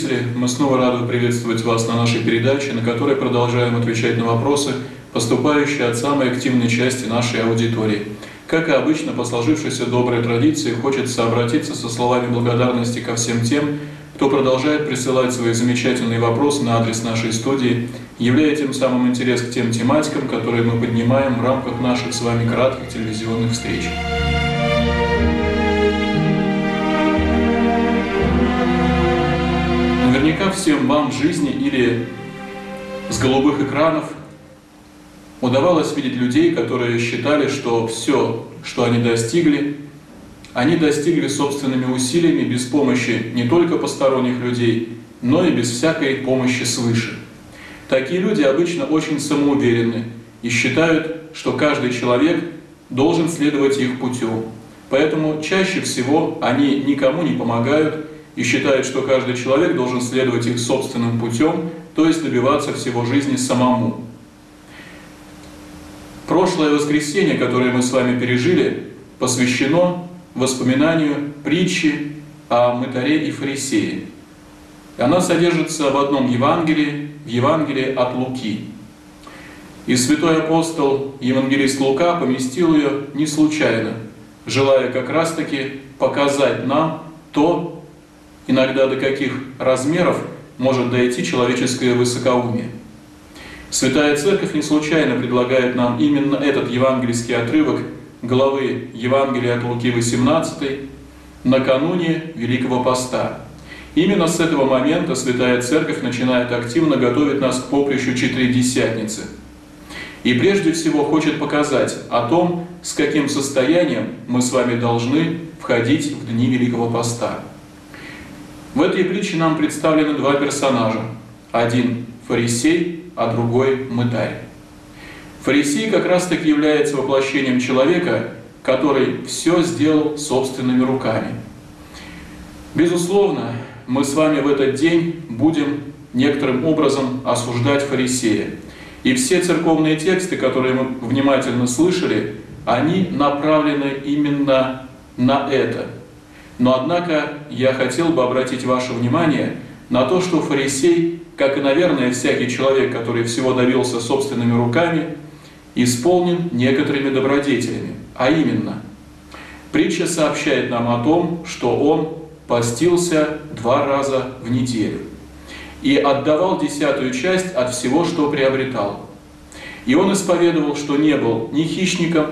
телезрители! Мы снова рады приветствовать вас на нашей передаче, на которой продолжаем отвечать на вопросы, поступающие от самой активной части нашей аудитории. Как и обычно, по сложившейся доброй традиции, хочется обратиться со словами благодарности ко всем тем, кто продолжает присылать свои замечательные вопросы на адрес нашей студии, являя тем самым интерес к тем тематикам, которые мы поднимаем в рамках наших с вами кратких телевизионных встреч. Наверняка всем вам в жизни или с голубых экранов удавалось видеть людей, которые считали, что все, что они достигли собственными усилиями, без помощи не только посторонних людей, но и без всякой помощи свыше. Такие люди обычно очень самоуверенны и считают, что каждый человек должен следовать их путем. Поэтому чаще всего они никому не помогают и считают, что каждый человек должен следовать их собственным путем, то есть добиваться всего жизни самому. Прошлое воскресенье, которое мы с вами пережили, посвящено воспоминанию притчи о мытаре и фарисее. Она содержится в одном Евангелии, в Евангелии от Луки. И святой апостол, евангелист Лука, поместил ее не случайно, желая как раз-таки показать нам то, иногда до каких размеров может дойти человеческое высокоумие. Святая Церковь не случайно предлагает нам именно этот евангельский отрывок главы Евангелия от Луки 18 накануне Великого Поста. Именно с этого момента Святая Церковь начинает активно готовить нас к поприщу Четыредесятницы. И прежде всего хочет показать о том, с каким состоянием мы с вами должны входить в дни Великого Поста. В этой притче нам представлены два персонажа. Один фарисей, а другой мытарь. Фарисей как раз-таки является воплощением человека, который все сделал собственными руками. Безусловно, мы с вами в этот день будем некоторым образом осуждать фарисея. И все церковные тексты, которые мы внимательно слышали, они направлены именно на это. Но однако я хотел бы обратить ваше внимание на то, что фарисей, как и, наверное, всякий человек, который всего добился собственными руками, исполнен некоторыми добродетелями. А именно, притча сообщает нам о том, что он постился 2 раза в неделю и отдавал 10-ю часть от всего, что приобретал. И он исповедовал, что не был ни хищником,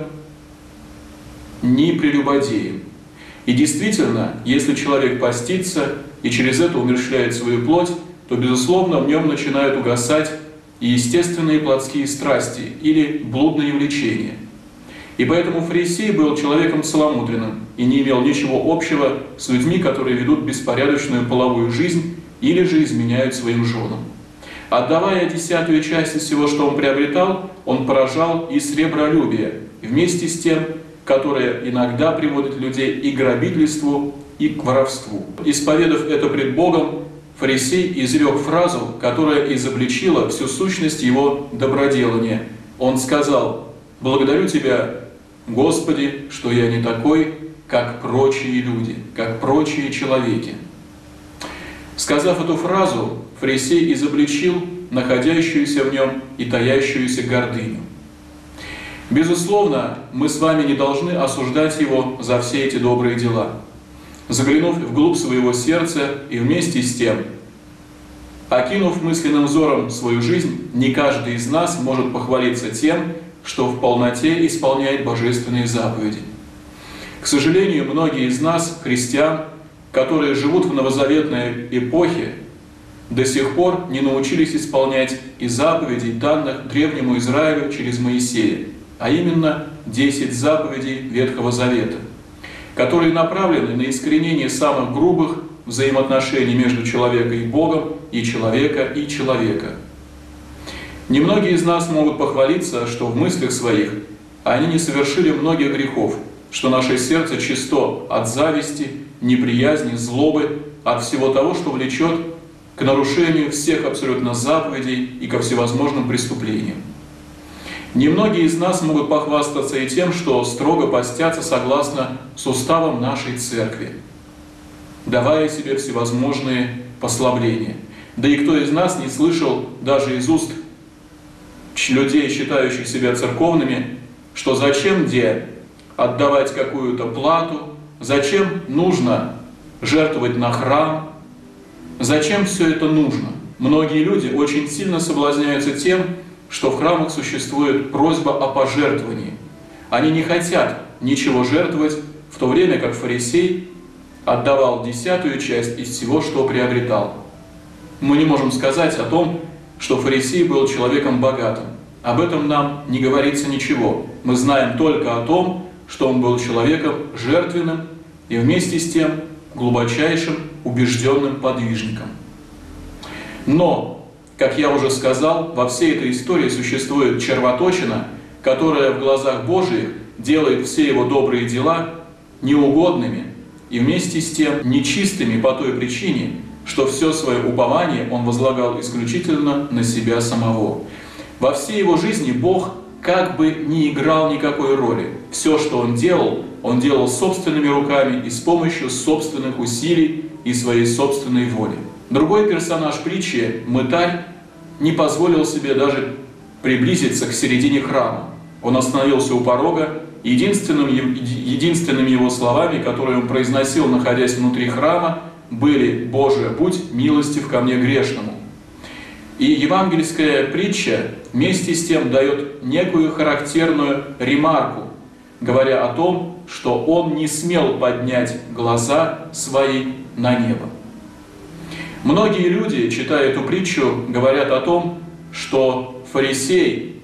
ни прелюбодеем. И действительно, если человек постится и через это умерщвляет свою плоть, то, безусловно, в нем начинают угасать и естественные плотские страсти или блудные влечения. И поэтому фарисей был человеком целомудренным и не имел ничего общего с людьми, которые ведут беспорядочную половую жизнь или же изменяют своим женам. Отдавая 10-ю часть из всего, что он приобретал, он поражал и сребролюбие, вместе с тем, которое иногда приводит людей и к грабительству, и к воровству. Исповедав это пред Богом, фарисей изрек фразу, которая изобличила всю сущность его доброделания. Он сказал: «Благодарю Тебя, Господи, что я не такой, как прочие люди, как прочие человеки». Сказав эту фразу, фарисей изобличил находящуюся в нем и таящуюся гордыню. Безусловно, мы с вами не должны осуждать его за все эти добрые дела. Заглянув вглубь своего сердца и вместе с тем, окинув мысленным взором свою жизнь, не каждый из нас может похвалиться тем, что в полноте исполняет божественные заповеди. К сожалению, многие из нас, христиан, которые живут в новозаветной эпохе, до сих пор не научились исполнять и заповедей, данных древнему Израилю через Моисея, а именно 10 заповедей Ветхого Завета, которые направлены на искоренение самых грубых взаимоотношений между человеком и Богом, и человека. Немногие из нас могут похвалиться, что в мыслях своих они не совершили многих грехов, что наше сердце чисто от зависти, неприязни, злобы, от всего того, что влечет к нарушению всех абсолютно заповедей и ко всевозможным преступлениям. Немногие из нас могут похвастаться и тем, что строго постятся согласно с уставом нашей Церкви, давая себе всевозможные послабление. Да и кто из нас не слышал даже из уст людей, считающих себя церковными, что зачем отдавать какую-то плату, зачем нужно жертвовать на храм, зачем все это нужно? Многие люди очень сильно соблазняются тем, что в храмах существует просьба о пожертвовании. Они не хотят ничего жертвовать, в то время как фарисей отдавал 10-ю часть из всего, что приобретал. Мы не можем сказать о том, что фарисей был человеком богатым. Об этом нам не говорится ничего. Мы знаем только о том, что он был человеком жертвенным и вместе с тем глубочайшим убежденным подвижником. Но, как я уже сказал, во всей этой истории существует червоточина, которая в глазах Божиих делает все его добрые дела неугодными и вместе с тем нечистыми по той причине, что все свое упование он возлагал исключительно на себя самого. Во всей его жизни Бог как бы не играл никакой роли. Все, что он делал собственными руками и с помощью собственных усилий и своей собственной воли. Другой персонаж притчи, мытарь, не позволил себе даже приблизиться к середине храма. Он остановился у порога, и единственными его словами, которые он произносил, находясь внутри храма, были: «Боже, будь милостив ко мне грешному». И евангельская притча вместе с тем дает некую характерную ремарку, говоря о том, что он не смел поднять глаза свои на небо. Многие люди, читая эту притчу, говорят о том, что фарисей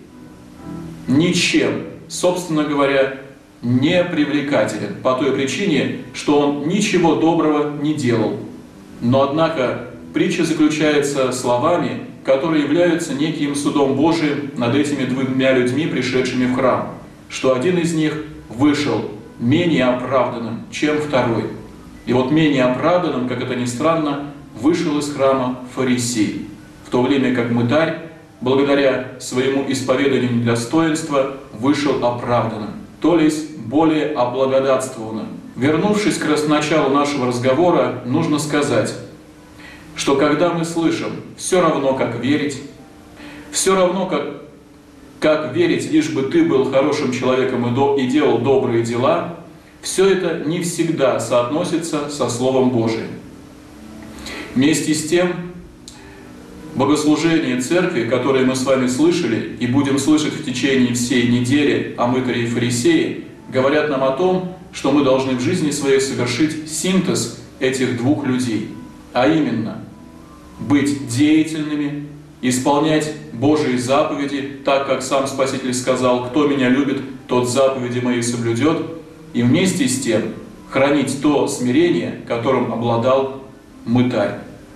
ничем, собственно говоря, не привлекателен, по той причине, что он ничего доброго не делал. Но, однако, притча заключается словами, которые являются неким судом Божиим над этими двумя людьми, пришедшими в храм, что один из них вышел менее оправданным, чем второй. И вот менее оправданным, как это ни странно, вышел из храма фарисей, в то время как мытарь, благодаря своему исповеданию недостоинства, вышел оправданным, то есть более облагодатствованным. Вернувшись к началу нашего разговора, нужно сказать, что когда мы слышим «все равно, как верить», «все равно, как верить, лишь бы ты был хорошим человеком и делал добрые дела», все это не всегда соотносится со Словом Божиим. Вместе с тем, богослужение церкви, которое мы с вами слышали и будем слышать в течение всей недели о мытаре и фарисее, говорят нам о том, что мы должны в жизни своей совершить синтез этих двух людей, а именно быть деятельными, исполнять Божьи заповеди, так как сам Спаситель сказал: «Кто меня любит, тот заповеди мои соблюдет», и вместе с тем хранить то смирение, которым обладал мытарь.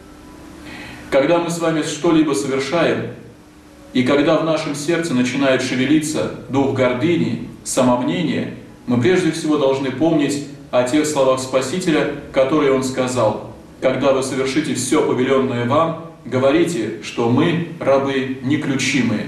Когда мы с вами что-либо совершаем, и когда в нашем сердце начинает шевелиться дух гордыни, самомнения, мы прежде всего должны помнить о тех словах Спасителя, которые Он сказал: «Когда вы совершите все повеленное вам, говорите, что мы рабы неключимые».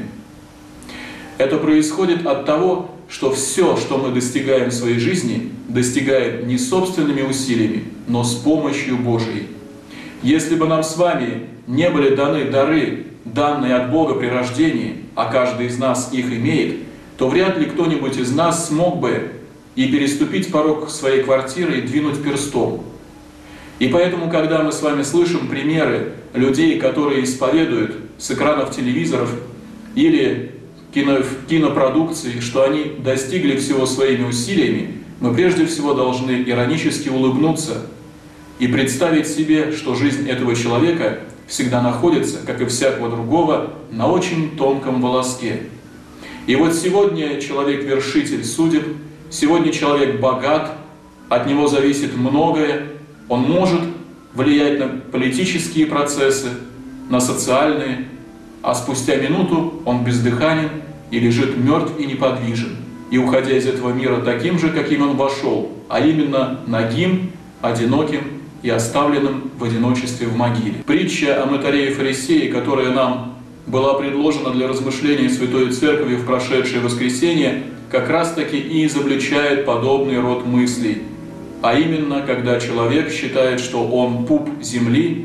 Это происходит от того, что все, что мы достигаем в своей жизни, достигаем не собственными усилиями, но с помощью Божией. Если бы нам с вами не были даны дары, данные от Бога при рождении, а каждый из нас их имеет, то вряд ли кто-нибудь из нас смог бы и переступить порог своей квартиры и двинуть перстом. И поэтому, когда мы с вами слышим примеры людей, которые исповедуют с экранов телевизоров или кинопродукции, что они достигли всего своими усилиями, мы прежде всего должны иронически улыбнуться и представить себе, что жизнь этого человека всегда находится, как и всякого другого, на очень тонком волоске. И вот сегодня человек вершитель судеб, сегодня человек богат, от него зависит многое, он может влиять на политические процессы, на социальные, а спустя минуту он бездыханен и лежит мертв и неподвижен, и уходя из этого мира таким же, каким он вошел, а именно нагим, одиноким и оставленным в одиночестве в могиле. Притча о мытаре и фарисее, которая нам была предложена для размышления Святой Церкви в прошедшее воскресенье, как раз-таки и изобличает подобный род мыслей. А именно, когда человек считает, что он пуп земли,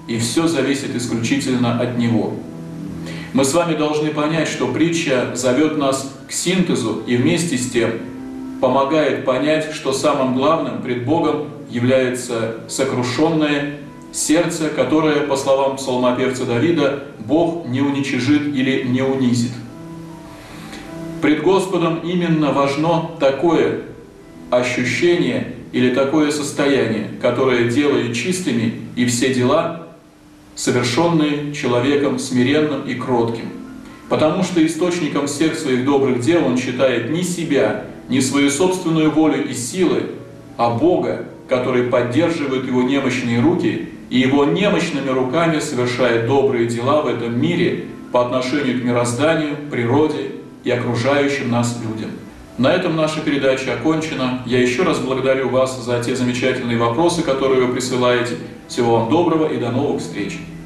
и все зависит исключительно от Него. Мы с вами должны понять, что притча зовет нас к синтезу и вместе с тем помогает понять, что самым главным пред Богом является сокрушенное сердце, которое, по словам псалмопевца Давида, Бог не уничижит или не унизит. Пред Господом именно важно такое ощущение или такое состояние, которое делает чистыми и все дела, совершенные человеком смиренным и кротким. Потому что источником всех своих добрых дел он считает не себя, не свою собственную волю и силы, а Бога, который поддерживает его немощные руки и его немощными руками совершает добрые дела в этом мире по отношению к мирозданию, природе и окружающим нас людям. На этом наша передача окончена. Я еще раз благодарю вас за те замечательные вопросы, которые вы присылаете. Всего вам доброго и до новых встреч!